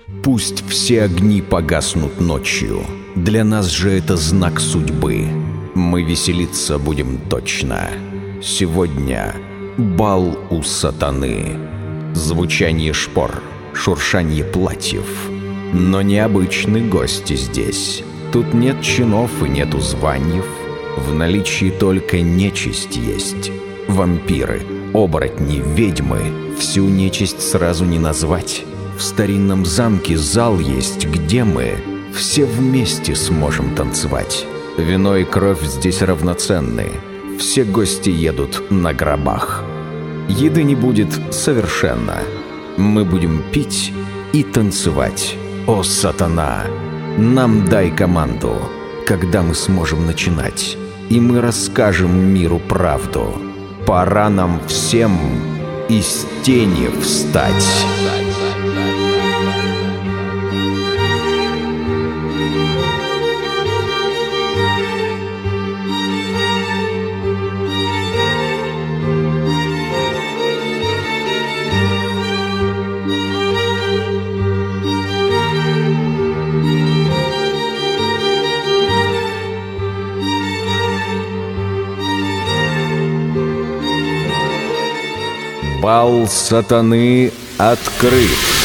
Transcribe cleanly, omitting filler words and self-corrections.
Пусть все огни погаснут ночью, для нас же это знак судьбы. Мы веселиться будем точно. Сегодня бал у сатаны. Звучание шпор, шуршанье платьев. Но необычны гости здесь. Тут нет чинов и нету званьев. В наличии только нечисть есть. Вампиры, оборотни, ведьмы. Всю нечисть сразу не назвать. В старинном замке зал есть, где мы все вместе сможем танцевать. Вино и кровь здесь равноценны. Все гости едут на гробах. Еды не будет совершенно. Мы будем пить и танцевать. О, сатана, нам дай команду, когда мы сможем начинать. И мы расскажем миру правду. Пора нам всем из тени встать. Бал сатаны открыт.